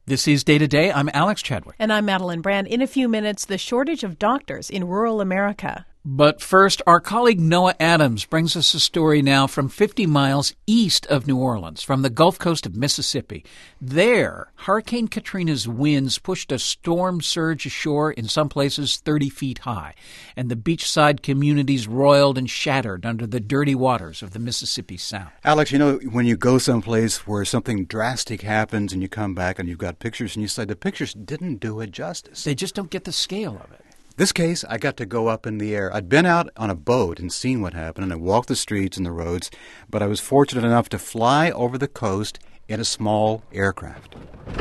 This is Day to Day. I'm Alex Chadwick. And I'm Madeline Brand. In a few minutes, the shortage of doctors in rural America. But first, our colleague Noah Adams brings us a story now from 50 miles east of New Orleans, from the Gulf Coast of Mississippi. There, Hurricane Katrina's winds pushed a storm surge ashore, in some places 30 feet high, and the beachside communities roiled and shattered under the dirty waters of the Mississippi Sound. Alex, you know, when you go someplace where something drastic happens and you come back and you've got pictures and you say the pictures didn't do it justice. They just don't get the scale of it. This case, I got to go up in the air. I'd been out on a boat and seen what happened, and I walked the streets and the roads, but I was fortunate enough to fly over the coast in a small aircraft.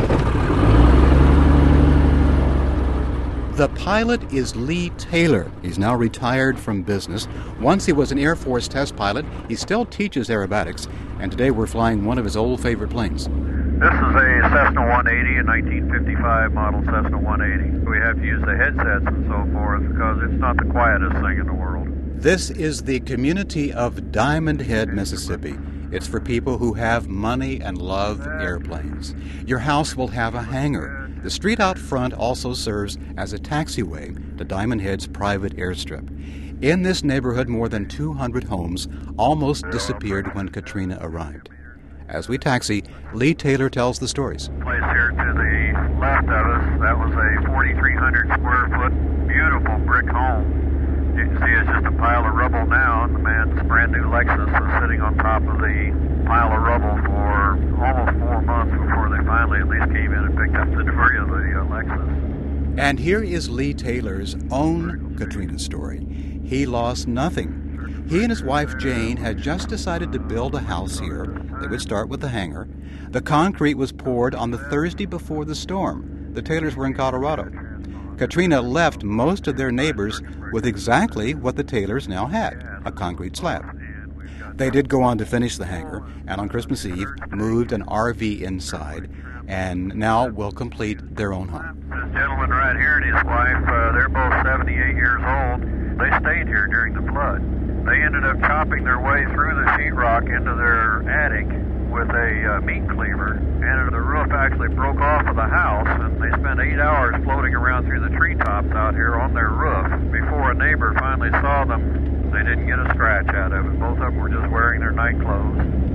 The pilot is Lee Taylor. He's now retired from business. Once he was an Air Force test pilot. He still teaches aerobatics, and today we're flying one of his old favorite planes. This is a Cessna 180, a 1955 model Cessna 180. We have to use the headsets and so forth because it's not the quietest thing in the world. This is the community of Diamond Head, Mississippi. It's for people who have money and love airplanes. Your house will have a hangar. The street out front also serves as a taxiway to Diamond Head's private airstrip. In this neighborhood, more than 200 homes almost disappeared when Katrina arrived. As we taxi, Lee Taylor tells the stories. Place here to the left of us, that was a 4,300 square foot beautiful brick home. You can see it's just a pile of rubble now, and the man's brand new Lexus is sitting on top of the pile of rubble for almost 4 months before they finally at least came in and picked up the debris of the Lexus. And here is Lee Taylor's own Katrina story. He lost nothing. He and his wife Jane had just decided to build a house here. They would start with the hangar. The concrete was poured on the Thursday before the storm. The Taylors were in Colorado. Katrina left most of their neighbors with exactly what the Taylors now had, a concrete slab. They did go on to finish the hangar, and on Christmas Eve moved an RV inside, and now will complete their own home. This gentleman right here and his wife, they're both 78 years old. They stayed here during the flood. They ended up chopping their way through the sheetrock into their attic with a meat cleaver, and the roof actually broke off of the house, and they spent 8 hours floating around through the treetops out here on their roof. Before a neighbor finally saw them, they didn't get a scratch out of it. Both of them were just wearing their night clothes.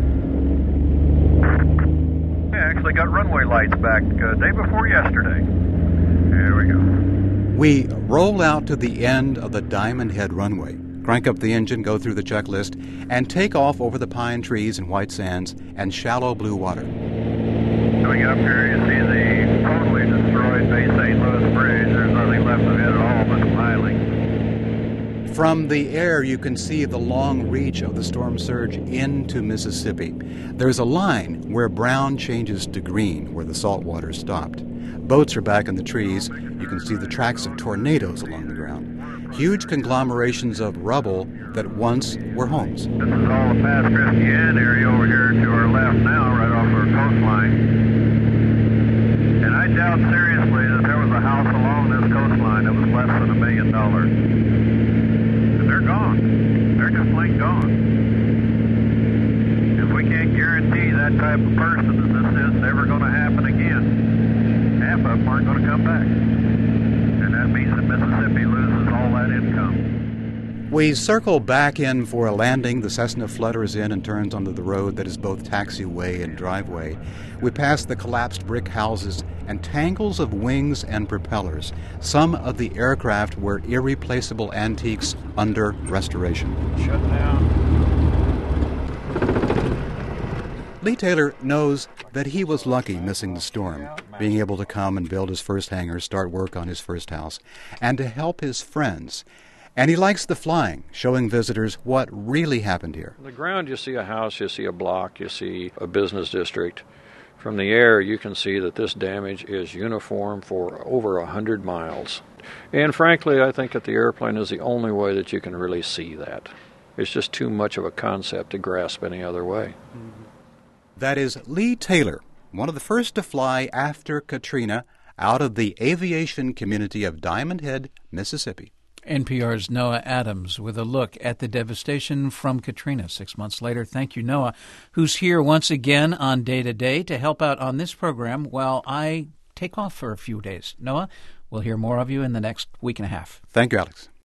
They actually got runway lights back day before yesterday. Here we go. We roll out to the end of the Diamond Head runway, crank up the engine, go through the checklist, and take off over the pine trees and white sands and shallow blue water. Coming up here, you see the totally destroyed Bay St. Louis Bridge. There's nothing left of it at all but the piling. From the air, you can see the long reach of the storm surge into Mississippi. There's a line where brown changes to green, where the salt water stopped. Boats are back in the trees. You can see the tracks of tornadoes along the ground. Huge conglomerations of rubble that once were homes. This is all the Pass Christian area over here to our left now, right off our coastline. And I doubt seriously that there was a house along this coastline that was less than $1 million. And they're gone. They're just plain gone. If we can't guarantee that type of person that this is never going to happen again, half of them aren't going to come back. And that means that Mississippi loses all that income. We circle back in for a landing. The Cessna flutters in and turns onto the road that is both taxiway and driveway. We pass the collapsed brick houses and tangles of wings and propellers. Some of the aircraft were irreplaceable antiques under restoration. Shut down. Lee Taylor knows that he was lucky missing the storm, being able to come and build his first hangar, start work on his first house, and to help his friends. And he likes the flying, showing visitors what really happened here. On the ground, you see a house, you see a block, you see a business district. From the air, you can see that this damage is uniform for over 100 miles. And frankly, I think that the airplane is the only way that you can really see that. It's just too much of a concept to grasp any other way. That is Lee Taylor, one of the first to fly after Katrina out of the aviation community of Diamond Head, Mississippi. NPR's Noah Adams with a look at the devastation from Katrina 6 months later. Thank you, Noah, who's here once again on Day to Day to help out on this program while I take off for a few days. Noah, we'll hear more of you in the next week and a half. Thank you, Alex.